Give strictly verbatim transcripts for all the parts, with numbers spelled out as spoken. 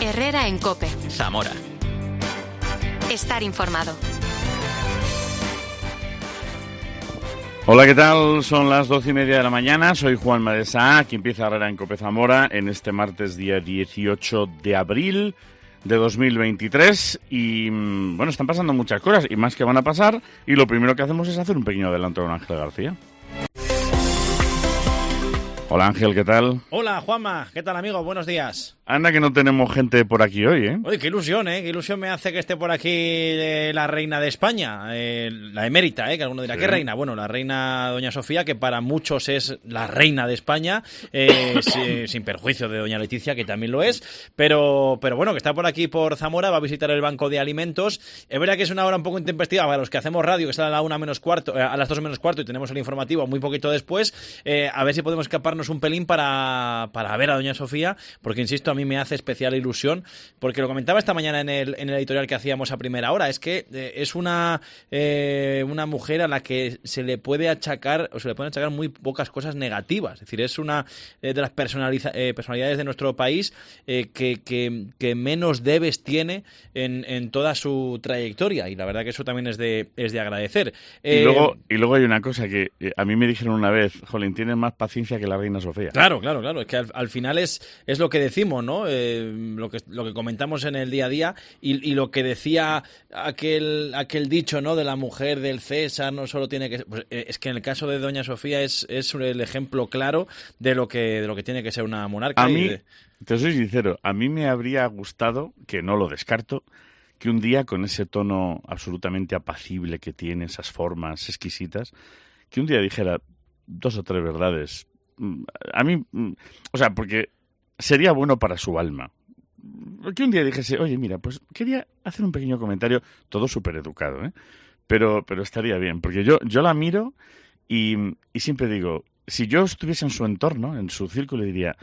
Herrera en COPE. Zamora. Estar informado. Hola, ¿qué tal? Son las doce y media de la mañana. Soy Juanma de Saa, aquí empieza Herrera en COPE Zamora en este martes día dieciocho de abril de dos mil veintitrés. Y bueno, están pasando muchas cosas y más que van a pasar. Y lo primero que hacemos es hacer un pequeño adelanto con Ángel García. Hola Ángel, ¿qué tal? Hola Juanma, ¿qué tal amigo? Buenos días. Anda que no tenemos gente por aquí hoy, ¿eh? Oye, qué ilusión, ¿eh? Qué ilusión me hace que esté por aquí eh, la reina de España, eh, la emérita, ¿eh? Que alguno dirá, sí. ¿Qué reina? Bueno, la reina Doña Sofía, que para muchos es la reina de España, eh, sin, sin perjuicio de Doña Leticia, que también lo es, pero, pero bueno, que está por aquí por Zamora, va a visitar el Banco de Alimentos. Es verdad que es una hora un poco intempestiva para los que hacemos radio, que sale a la una menos cuarto, eh, a las dos menos cuarto y tenemos el informativo muy poquito después, eh, a ver si podemos escaparnos un pelín para, para ver a Doña Sofía, porque insisto, a mí me hace especial ilusión, porque lo comentaba esta mañana en el, en el editorial que hacíamos a primera hora, es que eh, es una eh, una mujer a la que se le puede achacar, o se le pueden achacar muy pocas cosas negativas, es decir, es una eh, de las personaliza, eh, personalidades de nuestro país eh, que, que, que menos debes tiene en, en toda su trayectoria, y la verdad que eso también es de, es de agradecer. Eh, y, luego, y luego hay una cosa que eh, a mí me dijeron una vez, jolín, tienes más paciencia que la reina Sofía. Claro, claro, claro, es que al, al final es, es lo que decimos, ¿no? Eh, lo que lo que comentamos en el día a día y, y lo que decía aquel aquel dicho, ¿no? De la mujer del César no solo tiene que, pues, es que en el caso de Doña Sofía es, es el ejemplo claro de lo que de lo que tiene que ser una monarca. A y mí, de... te soy sincero, a mí me habría gustado, que no lo descarto, que un día con ese tono absolutamente apacible que tiene, esas formas exquisitas, que un día dijera dos o tres verdades. A mí, o sea, porque sería bueno para su alma. Que un día dijese, oye, mira, pues quería hacer un pequeño comentario, todo súper educado, ¿eh? Pero, pero estaría bien, porque yo, yo la miro y, y siempre digo, si yo estuviese en su entorno, en su círculo, diría,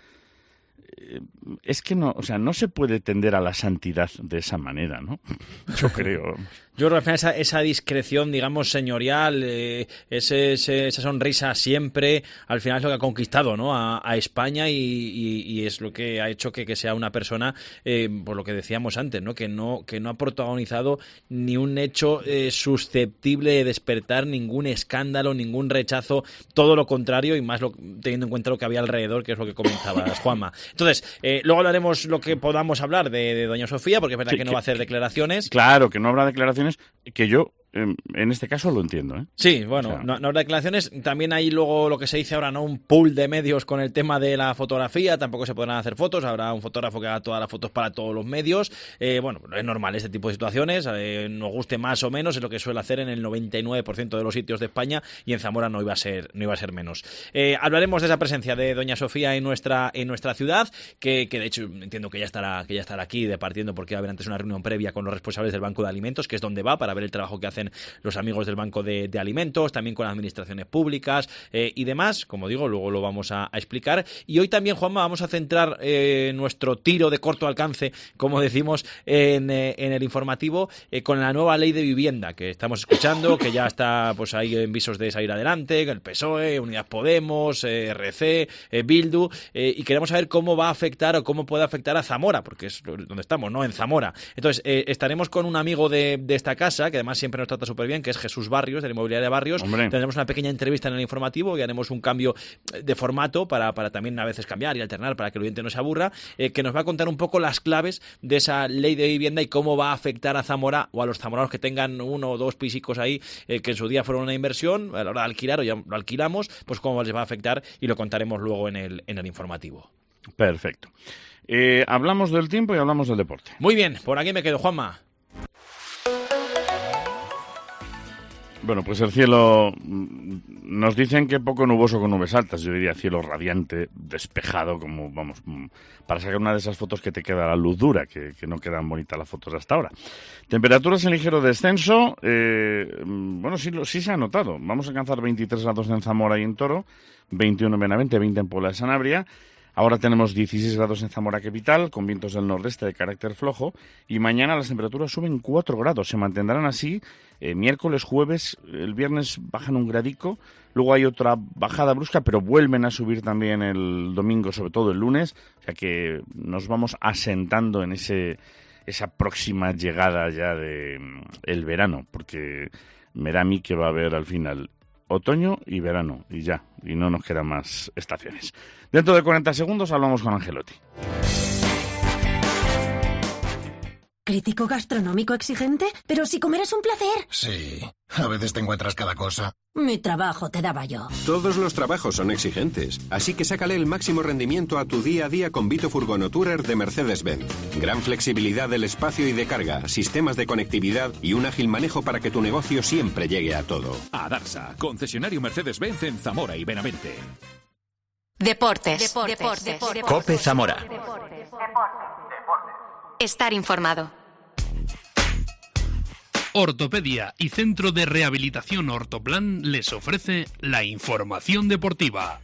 es que no, o sea, no se puede tender a la santidad de esa manera, ¿no? Yo creo. Yo creo que esa, esa discreción, digamos, señorial, eh, ese, ese, esa sonrisa siempre, al final es lo que ha conquistado, ¿no? A, a España y, y, y es lo que ha hecho que, que sea una persona, eh, por lo que decíamos antes, ¿no? Que no, que no ha protagonizado ni un hecho eh, susceptible de despertar ningún escándalo, ningún rechazo, todo lo contrario y más lo, teniendo en cuenta lo que había alrededor, que es lo que comentabas, Juanma. Entonces, eh, luego hablaremos lo que podamos hablar de, de Doña Sofía, porque es verdad sí, que no que, va a hacer declaraciones. Claro, que no habrá declaraciones, que yo en este caso lo entiendo, ¿eh? Sí, bueno, o sea, no, no habrá declaraciones. También hay luego lo que se dice ahora, ¿no? Un pool de medios con el tema de la fotografía. Tampoco se podrán hacer fotos. Habrá un fotógrafo que haga todas las fotos para todos los medios. Eh, bueno, es normal este tipo de situaciones. Eh, nos guste más o menos, es lo que suele hacer en el noventa y nueve por ciento de los sitios de España y en Zamora no iba a ser, no iba a ser menos. Eh, hablaremos de esa presencia de Doña Sofía en nuestra, en nuestra ciudad, que, que de hecho entiendo que ya estará, que ya estará aquí departiendo porque va a haber antes una reunión previa con los responsables del Banco de Alimentos, que es donde va para ver el trabajo que hacen los amigos del Banco de, de Alimentos, también con las administraciones públicas eh, y demás, como digo, luego lo vamos a, a explicar. Y hoy también, Juanma, vamos a centrar eh, nuestro tiro de corto alcance, como decimos, en, eh, en el informativo, eh, con la nueva ley de vivienda que estamos escuchando, que ya está pues ahí en visos de salir adelante, el P S O E, Unidas Podemos, eh, R C, eh, Bildu, eh, y queremos saber cómo va a afectar o cómo puede afectar a Zamora, porque es donde estamos, ¿no? En Zamora. Entonces, eh, estaremos con un amigo de, de esta casa, que además siempre nos trata súper bien, que es Jesús Barrios, de la Inmobiliaria de Barrios. Hombre. Tendremos una pequeña entrevista en el informativo y haremos un cambio de formato para, para también a veces cambiar y alternar para que el oyente no se aburra, eh, que nos va a contar un poco las claves de esa ley de vivienda y cómo va a afectar a Zamora o a los zamoranos que tengan uno o dos pisicos ahí, eh, que en su día fueron una inversión, a la hora de alquilar o ya lo alquilamos, pues cómo les va a afectar y lo contaremos luego en el, en el informativo. Perfecto. Eh, hablamos del tiempo y hablamos del deporte. Muy bien, por aquí me quedo, Juanma. Bueno, pues el cielo, nos dicen que poco nuboso con nubes altas, yo diría cielo radiante, despejado, como, vamos, para sacar una de esas fotos que te queda la luz dura, que, que no quedan bonitas las fotos hasta ahora. Temperaturas en ligero descenso, eh, bueno, sí, sí se ha notado, vamos a alcanzar veintitrés grados en Zamora y en Toro, veintiuno en Benavente, veinte en Puebla de Sanabria. Ahora tenemos dieciséis grados en Zamora capital, con vientos del nordeste de carácter flojo, y mañana las temperaturas suben cuatro grados, se mantendrán así eh, miércoles, jueves, el viernes bajan un gradico, luego hay otra bajada brusca, pero vuelven a subir también el domingo, sobre todo el lunes, o sea que nos vamos asentando en ese esa próxima llegada ya de el verano, porque me da a mí que va a haber al final otoño y verano, y ya, y no nos quedan más estaciones. Dentro de cuarenta segundos hablamos con Angelotti. ¿Crítico gastronómico exigente? Pero si comer es un placer. Sí, a veces te encuentras cada cosa. Mi trabajo te daba yo. Todos los trabajos son exigentes, así que sácale el máximo rendimiento a tu día a día con Vito Furgono Tourer de Mercedes-Benz. Gran flexibilidad del espacio y de carga, sistemas de conectividad y un ágil manejo para que tu negocio siempre llegue a todo. Adarsa, concesionario Mercedes-Benz en Zamora y Benavente. Deportes. Deportes. Deportes. Deportes. Cope Zamora. Estar informado. Ortopedia y Centro de Rehabilitación Ortoplan les ofrece la información deportiva.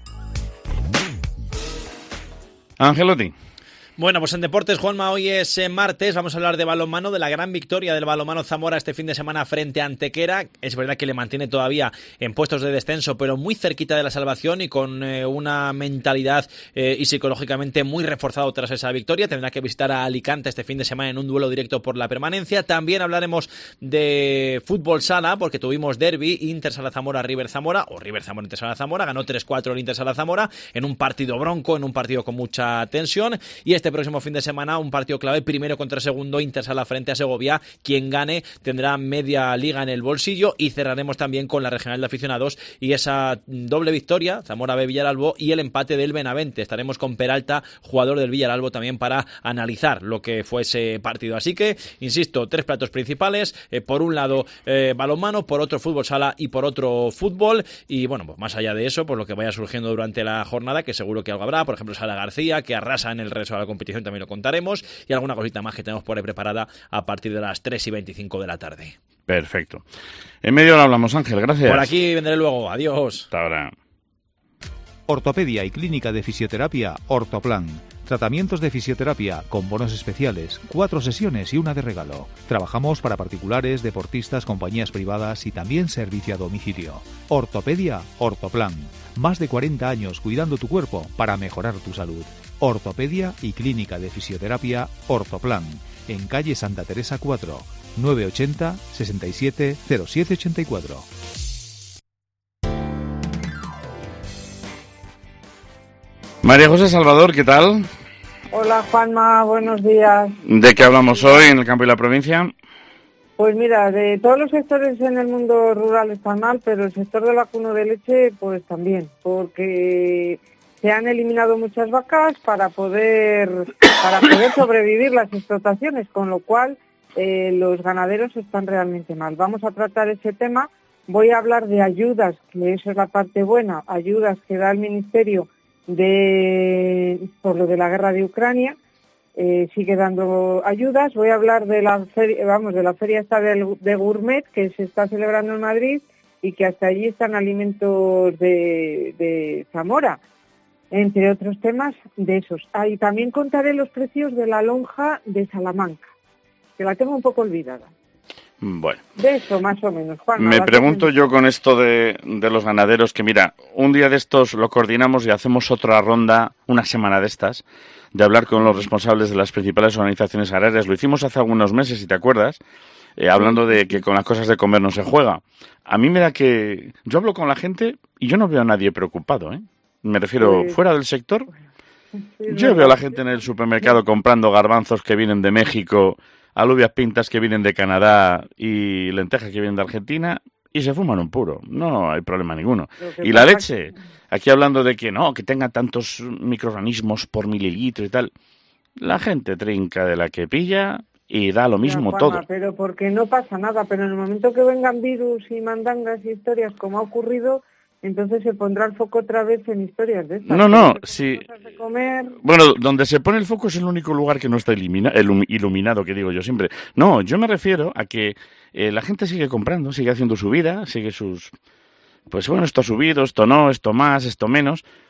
Angelotti. Bueno, pues en deportes, Juanma, hoy es eh, martes, vamos a hablar de balonmano, de la gran victoria del balonmano Zamora este fin de semana frente a Antequera. Es verdad que le mantiene todavía en puestos de descenso, pero muy cerquita de la salvación y con eh, una mentalidad eh, y psicológicamente muy reforzado tras esa victoria. Tendrá que visitar a Alicante este fin de semana en un duelo directo por la permanencia. También hablaremos de fútbol sala, porque tuvimos derbi, Inter Sala Zamora, River Zamora, o River Zamora Inter Sala Zamora, ganó tres cuatro el Inter Sala Zamora, en un partido bronco, en un partido con mucha tensión, y este próximo fin de semana un partido clave, primero contra segundo, Inter Sala frente a Segovia. Quien gane tendrá media liga en el bolsillo, y cerraremos también con la regional de aficionados y esa doble victoria, Zamora B Villaralbo, y el empate del Benavente. Estaremos con Peralta, jugador del Villaralbo, también para analizar lo que fue ese partido. Así que, insisto, tres platos principales, eh, por un lado eh, balonmano, por otro fútbol sala y por otro fútbol, y bueno, pues más allá de eso, pues lo que vaya surgiendo durante la jornada, que seguro que algo habrá, por ejemplo Sala García, que arrasa en el resto de la competición, también lo contaremos, y alguna cosita más que tenemos por ahí preparada a partir de las tres y veinticinco de la tarde. Perfecto. En medio hora hablamos, Ángel, gracias. Por aquí vendré luego, adiós. Hasta ahora. Ortopedia y Clínica de Fisioterapia Ortoplan. Tratamientos de fisioterapia con bonos especiales, cuatro sesiones y una de regalo. Trabajamos para particulares, deportistas, compañías privadas y también servicio a domicilio. Ortopedia Ortoplan. Más de cuarenta años cuidando tu cuerpo para mejorar tu salud. Ortopedia y Clínica de Fisioterapia Ortoplan. En calle Santa Teresa cuatro, nueve ochenta, sesenta y siete, cero siete ochenta y cuatro. María José Salvador, ¿qué tal? Hola Juanma, buenos días. ¿De qué hablamos hoy en el campo y la provincia? Pues mira, de todos los sectores en el mundo rural están mal, pero el sector del vacuno de leche pues también, porque se han eliminado muchas vacas para poder para poder sobrevivir las explotaciones, con lo cual eh, los ganaderos están realmente mal. Vamos a tratar ese tema. Voy a hablar de ayudas, que eso es la parte buena, ayudas que da el Ministerio de por lo de la guerra de Ucrania. Eh, sigue dando ayudas. Voy a hablar de la feria, vamos, de la feria esta de, de Gourmet que se está celebrando en Madrid y que hasta allí están alimentos de, de Zamora, entre otros temas de esos. Ah, y también contaré los precios de la lonja de Salamanca, que la tengo un poco olvidada. Bueno. De eso, más o menos. Juan, me pregunto que... yo con esto de, de los ganaderos, que mira, un día de estos lo coordinamos y hacemos otra ronda, una semana de estas, de hablar con los responsables de las principales organizaciones agrarias. Lo hicimos hace algunos meses, si te acuerdas, eh, hablando de que con las cosas de comer no se juega. A mí me da que... Yo hablo con la gente y yo no veo a nadie preocupado, ¿eh? Me refiero, pues... fuera del sector, sí, yo veo a la gente en el supermercado comprando garbanzos que vienen de México, alubias pintas que vienen de Canadá y lentejas que vienen de Argentina, y se fuman un puro. No hay problema ninguno. Y la leche, aquí hablando de que no, que tenga tantos microorganismos por mililitro y tal, la gente trinca de la que pilla y da lo mismo, Juanma, todo. Pero porque no pasa nada, pero en el momento que vengan virus y mandangas y historias como ha ocurrido, entonces se pondrá el foco otra vez en historias de estas. No, no, sí. De comer. Bueno, donde se pone el foco es el único lugar que no está ilumina, iluminado, que digo yo siempre. No, yo me refiero a que eh, la gente sigue comprando, sigue haciendo su vida, sigue sus... Pues bueno, esto ha subido, esto no, esto más, esto menos,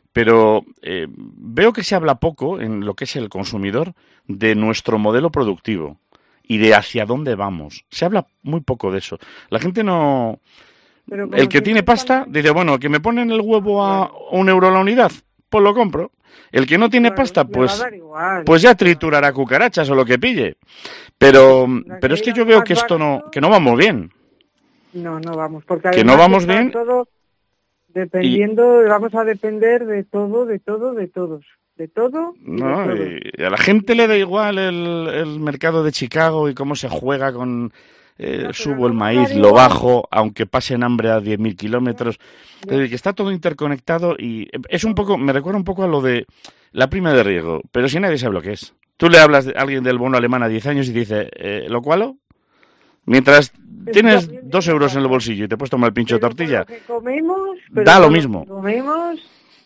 pero eh, veo que se habla poco en lo que es el consumidor de nuestro modelo productivo y de hacia dónde vamos. Se habla muy poco de eso. La gente no... El que tiene pasta dice, bueno, que me ponen el huevo a un euro la unidad, pues lo compro. El que no tiene pasta, pues, pues ya triturará cucarachas o lo que pille. Pero, pero es que yo veo que esto no, que no vamos bien. No, no vamos, porque que no vamos bien. Todo dependiendo, y... vamos a depender de todo, de todo, de todos. De todo. No, de todo. Y a la gente le da igual el, el mercado de Chicago y cómo se juega con eh, no, subo el maíz, lo bajo, aunque pasen hambre a diez mil kilómetros. Es decir, que está todo interconectado y es un poco, me recuerda un poco a lo de la prima de riesgo, pero si nadie sabe lo que es. Tú le hablas a alguien del bono alemán a diez años y dice, eh, ¿lo cual? Mientras tienes dos euros en el bolsillo y te puedes tomar el pincho de tortilla, que comemos, da lo mismo. Lo que comemos,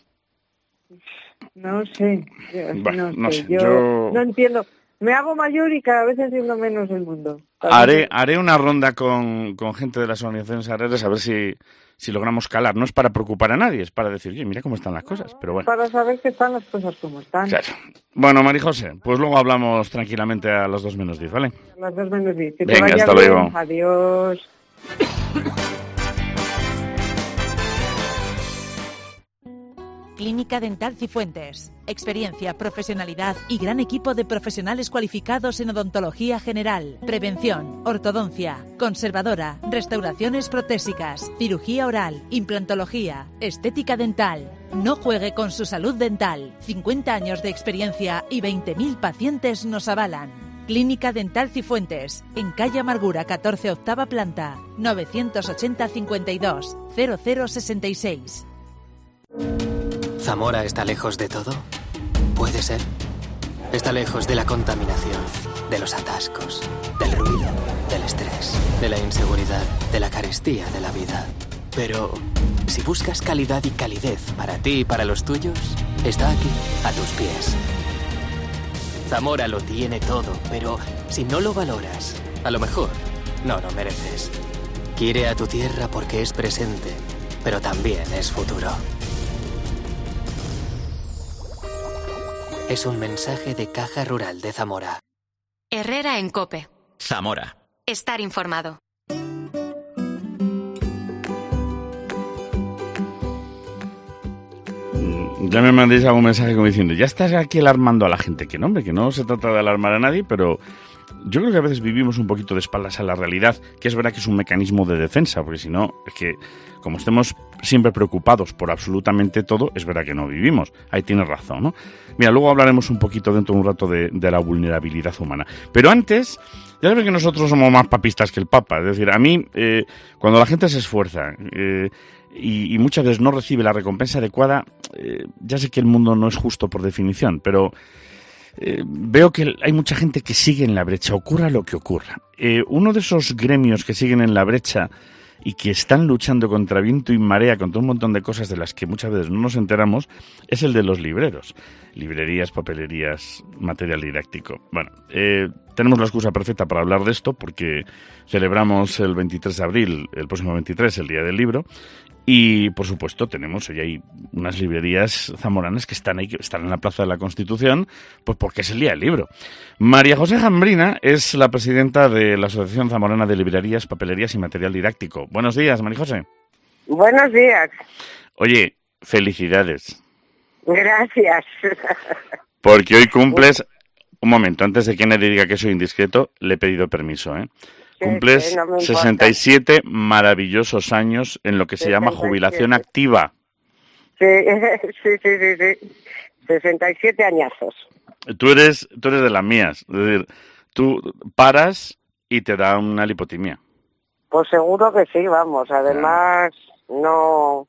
no sé, bueno, no, no sé. sé Yo, yo no entiendo. Me hago mayor y cada vez entiendo menos el mundo. Haré, haré una ronda con, con gente de las organizaciones agrarias a ver si, si logramos calar. No es para preocupar a nadie, es para decir, oye, mira cómo están las cosas. Pero bueno. Para saber que están las cosas como están. Claro. Bueno, Marijose, pues luego hablamos tranquilamente a las dos menos diez, ¿vale? A las dos menos diez. Que Venga, te vaya hasta bien. luego. Adiós. Clínica Dental Cifuentes. Experiencia, profesionalidad y gran equipo de profesionales cualificados en odontología general, prevención, ortodoncia, conservadora, restauraciones protésicas, cirugía oral, implantología, estética dental. No juegue con su salud dental. cincuenta años de experiencia y veinte mil pacientes nos avalan. Clínica Dental Cifuentes, en calle Amargura catorce, octava planta, novecientos ochenta cincuenta y dos cero cero sesenta y seis. ¿Zamora está lejos de todo? Puede ser. Está lejos de la contaminación, de los atascos, del ruido, del estrés, de la inseguridad, de la carestía de la vida. Pero si buscas calidad y calidez para ti y para los tuyos, está aquí, a tus pies. Zamora lo tiene todo, pero si no lo valoras, a lo mejor no lo mereces. Quiere a tu tierra porque es presente, pero también es futuro. Es un mensaje de Caja Rural de Zamora. Herrera en COPE. Zamora. Estar informado. Ya me mandéis algún mensaje como diciendo, ya estás aquí alarmando a la gente. Que no, hombre, que no se trata de alarmar a nadie, pero yo creo que a veces vivimos un poquito de espaldas a la realidad, que es verdad que es un mecanismo de defensa, porque si no, es que como estemos siempre preocupados por absolutamente todo, es verdad que no vivimos. Ahí tienes razón, ¿no? Mira, luego hablaremos un poquito dentro de un rato de, de la vulnerabilidad humana. Pero antes, ya sabes que nosotros somos más papistas que el Papa. Es decir, a mí, eh, cuando la gente se esfuerza eh, y, y muchas veces no recibe la recompensa adecuada, eh, ya sé que el mundo no es justo por definición, pero Eh, veo que hay mucha gente que sigue en la brecha, ocurra lo que ocurra. Eh, uno de esos gremios que siguen en la brecha y que están luchando contra viento y marea, contra un montón de cosas de las que muchas veces no nos enteramos, es el de los libreros. Librerías, papelerías, material didáctico. Bueno, eh, tenemos la excusa perfecta para hablar de esto porque celebramos el veintitrés de abril, el próximo veintitrés, el Día del Libro. Y, por supuesto, tenemos hoy hay unas librerías zamoranas que están ahí, que están en la Plaza de la Constitución, pues porque es el Día del Libro. María José Jambrina es la presidenta de la Asociación Zamorana de Librerías, Papelerías y Material Didáctico. Buenos días, María José. Buenos días. Oye, felicidades. Gracias. Porque hoy cumples... Un momento, antes de que nadie diga que soy indiscreto, le he pedido permiso, ¿eh? Sí, Cumples sí, no sesenta y siete maravillosos años en lo que se llama jubilación activa. Sí, sí, sí, sí, sí. sesenta y siete añazos. Tú eres, tú eres de las mías. Es decir, tú paras y te da una lipotimia. Pues seguro que sí, vamos. Además, no,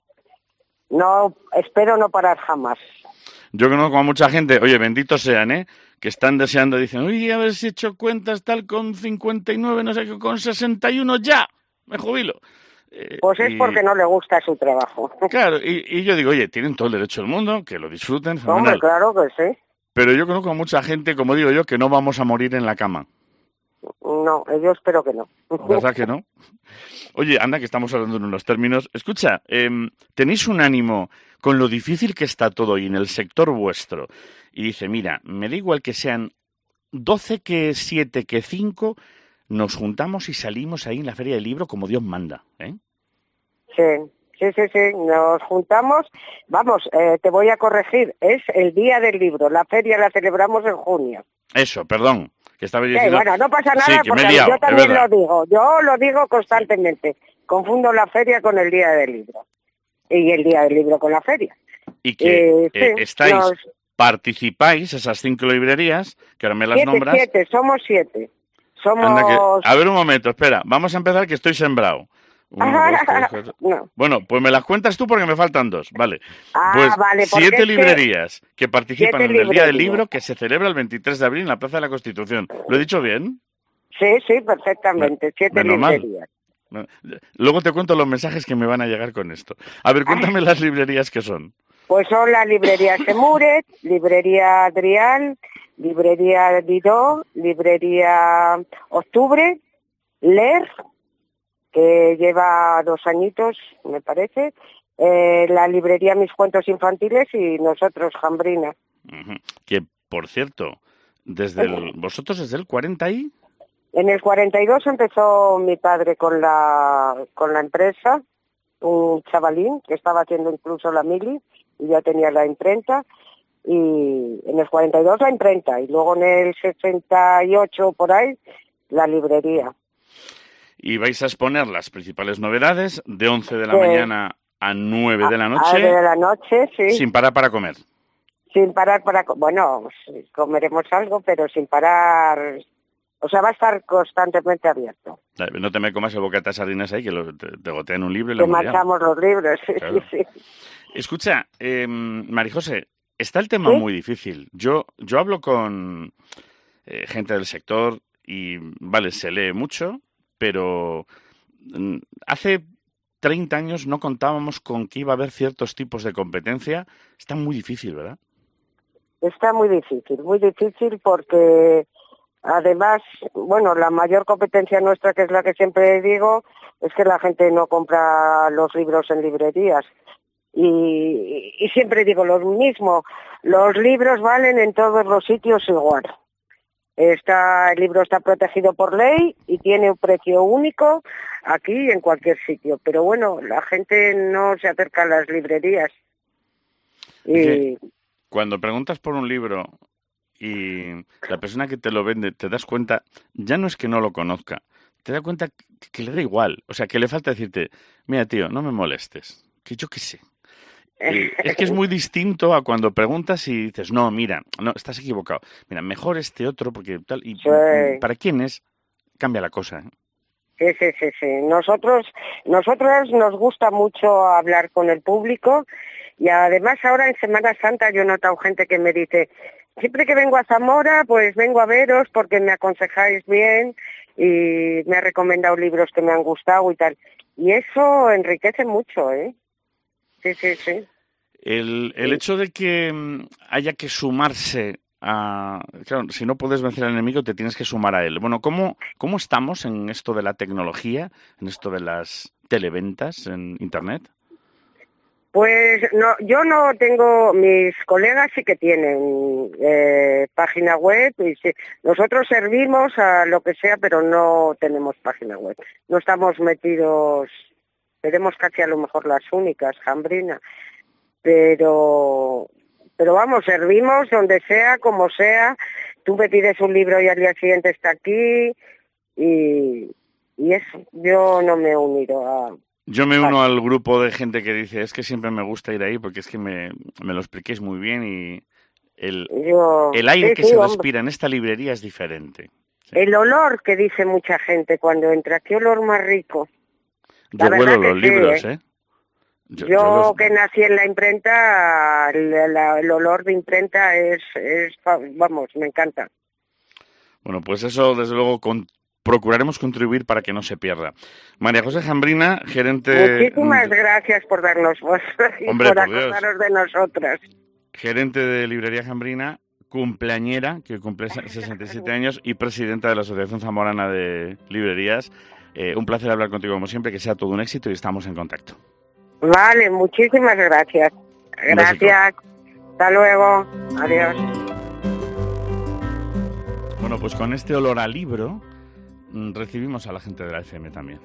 no, espero no parar jamás. Yo conozco a mucha gente, oye, benditos sean, ¿eh? Que están deseando, dicen, oye, a ver si he hecho cuentas tal con cincuenta y nueve, no sé qué, con sesenta y uno ya, me jubilo. Eh, pues es y... porque no le gusta su trabajo. Claro, y, y yo digo, oye, tienen todo el derecho del mundo, que lo disfruten, fenomenal. Hombre, claro que sí. Pero yo conozco a mucha gente, como digo yo, que no vamos a morir en la cama. No, yo espero que no. ¿Verdad que no? Oye, anda, que estamos hablando en unos términos. Escucha, eh, ¿tenéis un ánimo con lo difícil que está todo y en el sector vuestro, y dice, mira, me da igual que sean doce que siete que cinco, nos juntamos y salimos ahí en la Feria del Libro como Dios manda, ¿eh? Sí, sí, sí, sí, nos juntamos. Vamos, eh, te voy a corregir, es el Día del Libro, la feria la celebramos en junio. Eso, perdón, que estaba Sí, diciendo... bueno, no pasa nada, Sí, que me porque he liado, yo también es lo verdad. digo, yo lo digo constantemente, confundo la feria con el Día del Libro, y el Día del Libro con la feria. Y que Eh, eh, sí, estáis, nos- participáis, esas cinco librerías, que ahora me las siete, nombras... siete, somos siete. Somos... Anda que- A ver un momento, espera, vamos a empezar que estoy sembrado. Uno, dos, tres, cuatro. No. Bueno, pues me las cuentas tú porque me faltan dos, vale. Ah, Pues vale, porque siete es que- librerías que participan siete en el Día del librerías. Libro que se celebra el veintitrés de abril en la Plaza de la Constitución. ¿Lo he dicho bien? Sí, sí, perfectamente, siete Menos mal. librerías. No, Luego te cuento los mensajes que me van a llegar con esto. A ver, cuéntame las librerías que son. Pues son la librería Semuret, librería Adrián, librería Didó, librería Octubre, Ler, que lleva dos añitos, me parece, eh, la librería Mis Cuentos Infantiles y nosotros, Jambrina. Ujú. Que, por cierto, desde el, vosotros desde el cuarenta y... En el cuarenta y dos empezó mi padre con la, con la empresa, un chavalín que estaba haciendo incluso la mili y ya tenía la imprenta, y en el cuarenta y dos la imprenta y luego en el sesenta y ocho por ahí la librería. Y vais a exponer las principales novedades de once de la Sí. mañana a nueve de la A noche, de la noche, sí, sin parar para comer. sin parar para... co- Bueno, sí, comeremos algo, pero sin parar... O sea, va a estar constantemente abierto. No te me comas el bocata de sardinas ahí, que lo, te, te gotean un libro y la Que hemos liado. marchamos los libros, sí, Claro. sí, sí. Escucha, eh, Marijose, está el tema ¿Sí? muy difícil. Yo, yo hablo con eh, gente del sector y, vale, se lee mucho, pero mm, hace treinta años no contábamos con que iba a haber ciertos tipos de competencia. Está muy difícil, ¿verdad? Está muy difícil, muy difícil porque además, bueno, la mayor competencia nuestra, que es la que siempre digo, es que la gente no compra los libros en librerías. Y, y siempre digo lo mismo, los libros valen en todos los sitios igual. Está, el libro está protegido por ley y tiene un precio único aquí y en cualquier sitio. Pero bueno, la gente no se acerca a las librerías. Y... Es que cuando preguntas por un libro y la persona que te lo vende te das cuenta, ya no es que no lo conozca, te das cuenta que, que le da igual. O sea, que le falta decirte, mira tío, no me molestes, que yo qué sé. Eh, es que es muy distinto a cuando preguntas y dices, no, mira, no, estás equivocado. Mira, mejor este otro porque tal. Y Sí. ¿para quién es? Cambia la cosa, ¿eh? Sí, sí, sí, sí. Nosotros, nosotros nos gusta mucho hablar con el público y además ahora en Semana Santa yo he notado gente que me dice, siempre que vengo a Zamora, pues vengo a veros porque me aconsejáis bien y me ha recomendado libros que me han gustado y tal. Y eso enriquece mucho, ¿eh? Sí, sí, sí. El, el hecho de que mm, haya que sumarse a... Claro, si no puedes vencer al enemigo, te tienes que sumar a él. Bueno, ¿cómo, cómo estamos en esto de la tecnología, en esto de las televentas en Internet? Pues no, yo no tengo, mis colegas sí que tienen eh, página web y sí, nosotros servimos a lo que sea, pero no tenemos página web. No estamos metidos, seremos casi a lo mejor las únicas, Jambrina, pero pero vamos, servimos donde sea, como sea. Tú me pides un libro y al día siguiente está aquí y, y eso, yo no me he unido a... Yo me uno al grupo de gente que dice, es que siempre me gusta ir ahí porque es que me, me lo expliquéis muy bien y el, Yo, el aire sí, que sí, se hombre. respira en esta librería es diferente. El olor que dice mucha gente cuando entra, qué olor más rico. Yo La huelo verdad que los sí, libros, ¿eh? ¿eh? Yo, Yo, yo los- que nací en la imprenta, el, la- el olor de imprenta es, es, vamos, me encanta. Bueno, pues eso, desde luego, con- procuraremos contribuir para que no se pierda. María José Jambrina, gerente... Muchísimas gracias por darnos voz y Hombre, por por Dios. acordaros de nosotras. gerente de Librería Jambrina, cumpleañera, que cumple sesenta y siete años, y presidenta de la Asociación Zamorana de Librerías. Eh, un placer hablar contigo como siempre, que sea todo un éxito y estamos en contacto. Vale, muchísimas gracias. Gracias. Hasta luego. Adiós. Bueno, pues con este olor a libro recibimos a la gente de la F M también.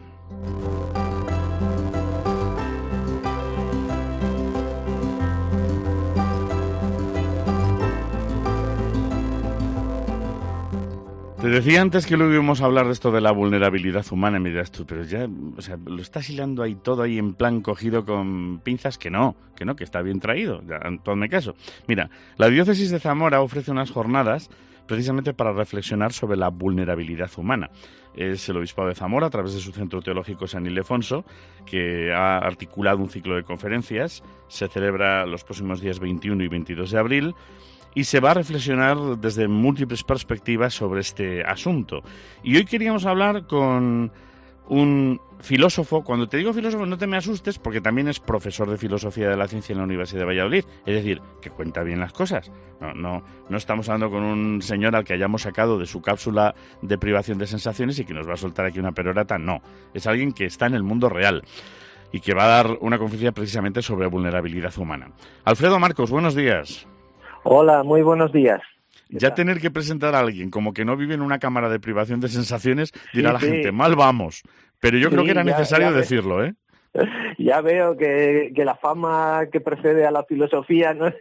Te decía antes que luego íbamos a hablar de esto de la vulnerabilidad humana, y me dirás tú, pero ya, o sea, lo estás hilando ahí todo ahí en plan cogido con pinzas, que no, que no, que está bien traído, ya, hazme caso. Mira, la diócesis de Zamora ofrece unas jornadas precisamente para reflexionar sobre la vulnerabilidad humana. Es el obispado de Zamora, a través de su centro teológico San Ildefonso, que ha articulado un ciclo de conferencias. Se celebra los próximos días veintiuno y veintidós de abril. Y se va a reflexionar desde múltiples perspectivas sobre este asunto. Y hoy queríamos hablar con un filósofo. Cuando te digo filósofo, no te me asustes, porque también es profesor de filosofía de la ciencia en la Universidad de Valladolid. Es decir, que cuenta bien las cosas. No, no, no estamos hablando con un señor al que hayamos sacado de su cápsula de privación de sensaciones y que nos va a soltar aquí una perorata. No, es alguien que está en el mundo real y que va a dar una conferencia precisamente sobre vulnerabilidad humana. Alfredo Marcos, buenos días. Hola, muy buenos días. Ya tener que presentar a alguien como que no vive en una cámara de privación de sensaciones, dirá sí, la sí. gente, mal vamos. Pero yo Sí, creo que era ya, necesario ya decirlo, ¿eh? Ya veo que, que la fama que precede a la filosofía no es,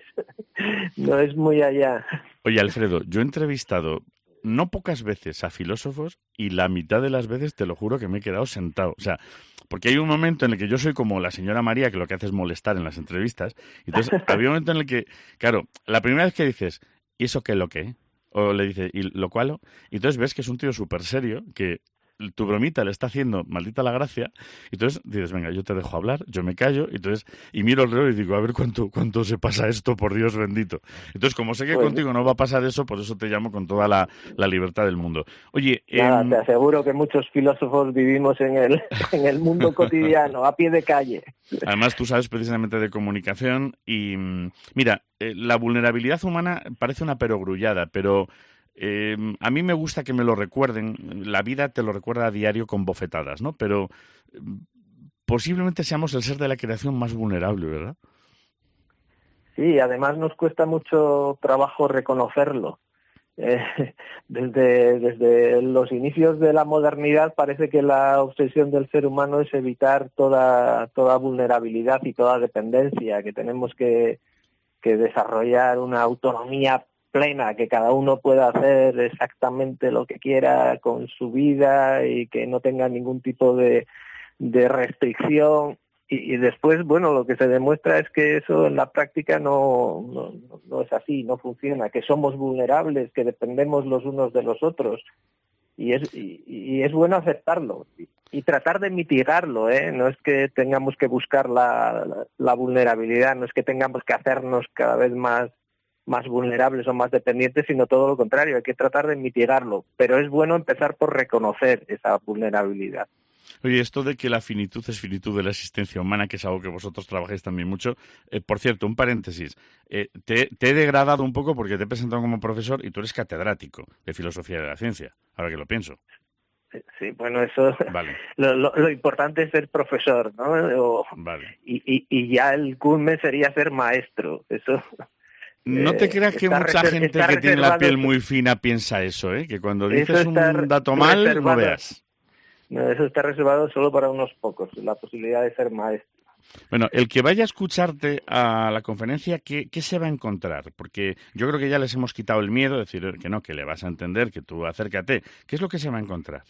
no es muy allá. Oye, Alfredo, yo he entrevistado no pocas veces a filósofos y la mitad de las veces te lo juro que me he quedado sentado. O sea, porque hay un momento en el que yo soy como la señora María, que lo que hace es molestar en las entrevistas. Entonces, había un momento en el que, claro, la primera vez que dices, ¿y eso qué es lo que? O le dices, ¿y lo cual? Y entonces ves que es un tío súper serio, que tu bromita le está haciendo maldita la gracia, y entonces dices, venga, yo te dejo hablar, yo me callo, y entonces y miro el reloj y digo, a ver cuánto cuánto se pasa esto, por Dios bendito. Entonces, como sé que Pues, contigo no va a pasar eso, por eso te llamo con toda la, la libertad del mundo. Oye, nada, eh, te aseguro que muchos filósofos vivimos en el, en el mundo cotidiano, a pie de calle. además tú sabes precisamente de comunicación y, mira, eh, la vulnerabilidad humana parece una perogrullada, pero Eh, a mí me gusta que me lo recuerden. La vida te lo recuerda a diario con bofetadas, ¿no? Pero eh, posiblemente seamos el ser de la creación más vulnerable, ¿verdad? Sí, además nos cuesta mucho trabajo reconocerlo. Eh, desde, desde los inicios de la modernidad parece que la obsesión del ser humano es evitar toda, toda vulnerabilidad y toda dependencia, que tenemos que, que desarrollar una autonomía plena, que cada uno pueda hacer exactamente lo que quiera con su vida y que no tenga ningún tipo de, de restricción. Y, y después, bueno, lo que se demuestra es que eso en la práctica no, no, no es así, no funciona, que somos vulnerables, que dependemos los unos de los otros. Y es, y, y es bueno aceptarlo y, y tratar de mitigarlo, ¿eh? No es que tengamos que buscar la, la, la vulnerabilidad, no es que tengamos que hacernos cada vez más más vulnerables o más dependientes, sino todo lo contrario, hay que tratar de mitigarlo, pero es bueno empezar por reconocer esa vulnerabilidad. Oye, esto de que la finitud es finitud de la existencia humana, que es algo que vosotros trabajáis también mucho, eh, por cierto, un paréntesis, eh, te, te he degradado un poco porque te he presentado como profesor y tú eres catedrático de filosofía de la ciencia, ahora que lo pienso. Sí, bueno, eso, vale. lo, lo, lo importante es ser profesor, ¿no? O, vale. y, y, y ya el culmen sería ser maestro, eso... No te creas que mucha gente que tiene la piel muy fina piensa eso, ¿eh? Que cuando dices un dato mal, no veas. No, eso está reservado solo para unos pocos, la posibilidad de ser maestro. Bueno, el que vaya a escucharte a la conferencia, ¿qué, qué se va a encontrar? Porque yo creo que ya les hemos quitado el miedo, decir que no, que le vas a entender, que tú acércate. ¿Qué es lo que se va a encontrar?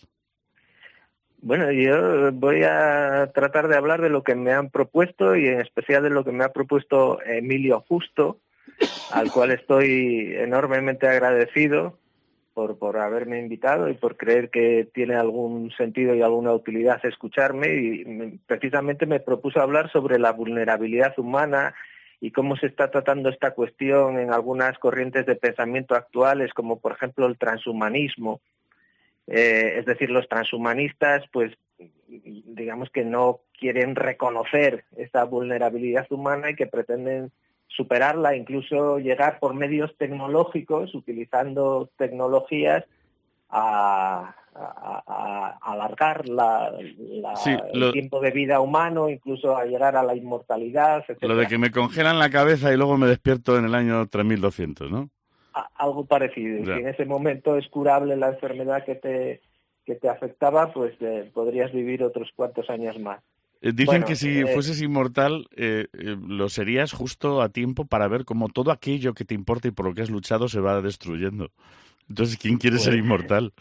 Bueno, yo voy a tratar de hablar de lo que me han propuesto y en especial de lo que me ha propuesto Emilio Justo, al cual estoy enormemente agradecido por, por haberme invitado y por creer que tiene algún sentido y alguna utilidad escucharme. Y me, precisamente me propuso hablar sobre la vulnerabilidad humana y cómo se está tratando esta cuestión en algunas corrientes de pensamiento actuales, como por ejemplo el transhumanismo. Eh, es decir, los transhumanistas, pues digamos que no quieren reconocer esa vulnerabilidad humana y que pretenden superarla, incluso llegar por medios tecnológicos, utilizando tecnologías, a, a, a, a alargar la, la, sí, lo... el tiempo de vida humano, incluso a llegar a la inmortalidad, etcétera. Lo de que me congelan la cabeza y luego me despierto en el año tres mil doscientos, ¿no? A, algo parecido. Ya. Si en ese momento es curable la enfermedad que te, que te afectaba, pues eh, podrías vivir otros cuantos años más. Eh, dicen bueno, que si eh, fueses inmortal, eh, eh, lo serías justo a tiempo para ver cómo todo aquello que te importa y por lo que has luchado se va destruyendo. Entonces, ¿quién quiere pues, ser inmortal?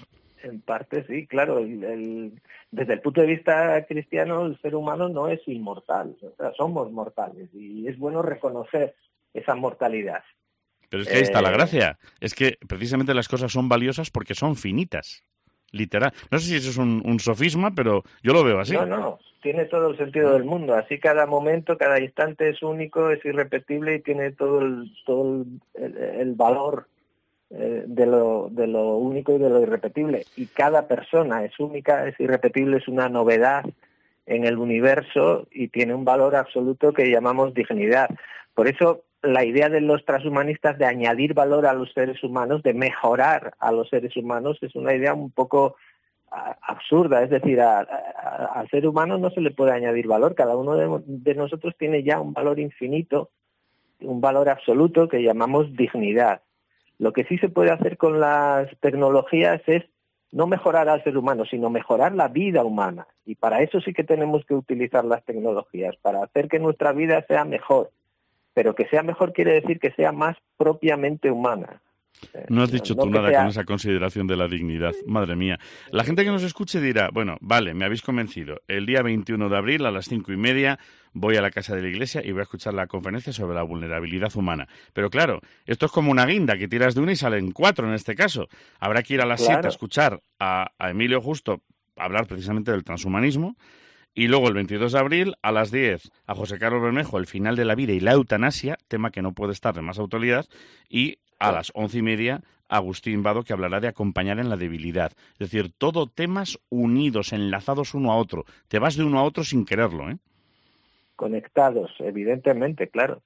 En parte sí, claro. El, el, desde el punto de vista cristiano, el ser humano no es inmortal. O sea, somos mortales y es bueno reconocer esa mortalidad. Pero es que ahí está eh, la gracia. Es que precisamente las cosas son valiosas porque son finitas. Literal. No sé si eso es un, un sofisma, pero yo lo veo así. No, no, tiene todo el sentido del mundo. Así cada momento, cada instante es único, es irrepetible y tiene todo el, todo el, el valor eh, de, lo, de lo único y de lo irrepetible. Y cada persona es única, es irrepetible, es una novedad en el universo y tiene un valor absoluto que llamamos dignidad. Por eso la idea de los transhumanistas de añadir valor a los seres humanos, de mejorar a los seres humanos, es una idea un poco a, absurda. Es decir, a, a, al ser humano no se le puede añadir valor. Cada uno de, de nosotros tiene ya un valor infinito, un valor absoluto que llamamos dignidad. Lo que sí se puede hacer con las tecnologías es no mejorar al ser humano, sino mejorar la vida humana. Y para eso sí que tenemos que utilizar las tecnologías, para hacer que nuestra vida sea mejor. Pero que sea mejor quiere decir que sea más propiamente humana. No has dicho no tú nada sea... con esa consideración de la dignidad. Madre mía. La gente que nos escuche dirá, bueno, vale, me habéis convencido. El día veintiuno de abril a las cinco y media voy a la casa de la iglesia y voy a escuchar la conferencia sobre la vulnerabilidad humana. Pero claro, esto es como una guinda, que tiras de una y salen cuatro en este caso. Habrá que ir a las siete Claro. a escuchar a, a Emilio Justo hablar precisamente del transhumanismo. Y luego el veintidós de abril a las diez a José Carlos Bermejo, el final de la vida y la eutanasia, tema que no puede estar de más autoridad, y a las once y media Agustín Vado, que hablará de acompañar en la debilidad. Es decir, todo temas unidos, enlazados uno a otro. Te vas de uno a otro sin quererlo, ¿eh? Conectados, evidentemente, claro.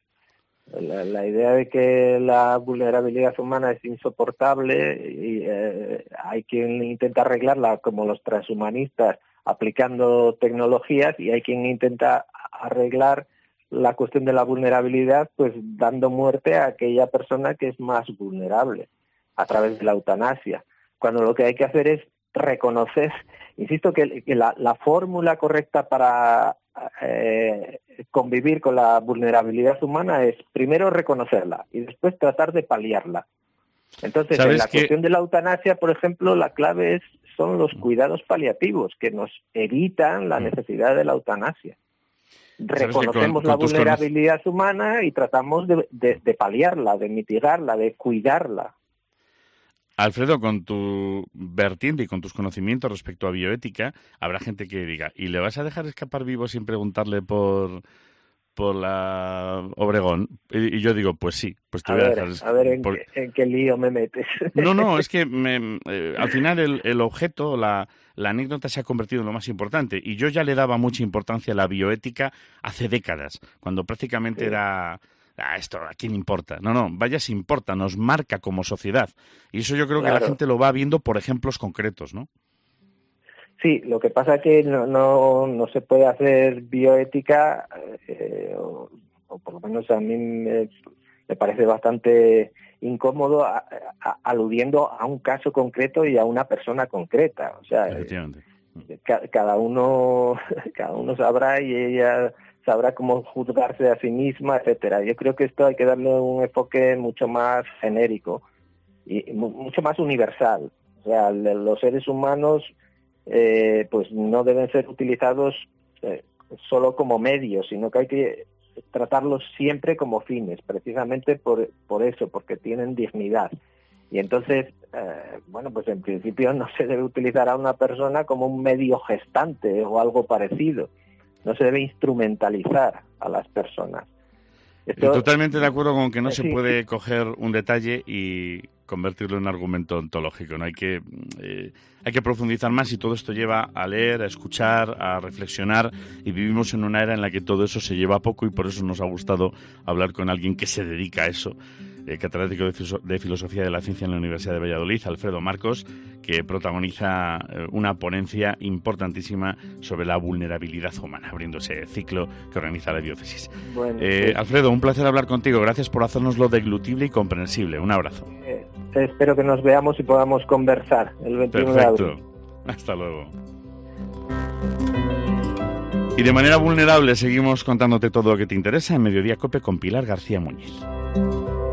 La, la idea de que la vulnerabilidad humana es insoportable y eh, hay quien intenta arreglarla, como los transhumanistas, aplicando tecnologías, y hay quien intenta arreglar la cuestión de la vulnerabilidad pues dando muerte a aquella persona que es más vulnerable a través de la eutanasia, cuando lo que hay que hacer es reconocer, insisto que, que la, la fórmula correcta para eh, convivir con la vulnerabilidad humana es primero reconocerla y después tratar de paliarla. Entonces, en la que... cuestión de la eutanasia, por ejemplo, la clave es, son los cuidados paliativos que nos evitan la necesidad de la eutanasia. Reconocemos con, con la vulnerabilidad conoc... humana y tratamos de, de, de paliarla, de mitigarla, de cuidarla. Alfredo, con tu vertiente y con tus conocimientos respecto a bioética, habrá gente que diga, ¿y le vas a dejar escapar vivo sin preguntarle por... por la Obregón? Y yo digo, pues sí, pues te a voy ver, a dejar... A ver, ¿en, por... qué, ¿en qué lío me metes? No, no, es que me, eh, al final el, el objeto, la, la anécdota se ha convertido en lo más importante. Y yo ya le daba mucha importancia a la bioética hace décadas, cuando prácticamente sí. era... Ah, esto, ¿a quién importa? No, no, vaya si importa, nos marca como sociedad. Y eso yo creo claro. que la gente lo va viendo por ejemplos concretos, ¿no? Sí, lo que pasa es que no, no, no se puede hacer bioética, eh, o, o por lo menos a mí me, me parece bastante incómodo a, a, aludiendo a un caso concreto y a una persona concreta. O sea, eh, ca, cada uno cada uno sabrá y ella sabrá cómo juzgarse a sí misma, etcétera. Yo creo que esto hay que darle un enfoque mucho más genérico y mucho más universal. O sea, los seres humanos Eh, pues no deben ser utilizados eh, solo como medios, sino que hay que tratarlos siempre como fines, precisamente por, por eso, porque tienen dignidad. Y entonces, eh, bueno, pues en principio no se debe utilizar a una persona como un medio gestante o algo parecido. No se debe instrumentalizar a las personas. Esto, totalmente de acuerdo con que no sí, se puede sí. coger un detalle y convertirlo en un argumento ontológico. No hay que eh, hay que profundizar más y todo esto lleva a leer, a escuchar, a reflexionar, y vivimos en una era en la que todo eso se lleva a poco y por eso nos ha gustado hablar con alguien que se dedica a eso. eh, catedrático de, fiso- de Filosofía de la Ciencia en la Universidad de Valladolid, Alfredo Marcos, que protagoniza eh, una ponencia importantísima sobre la vulnerabilidad humana, abriendo ese ciclo que organiza la diócesis. Bueno, eh, pues, Alfredo, un placer hablar contigo. Gracias por hacernoslo deglutible y comprensible. Un abrazo. Eh, espero que nos veamos y podamos conversar el veintiuno de abril. Perfecto. Hasta luego. Y de manera vulnerable seguimos contándote todo lo que te interesa en Mediodía Cope con Pilar García Muñiz.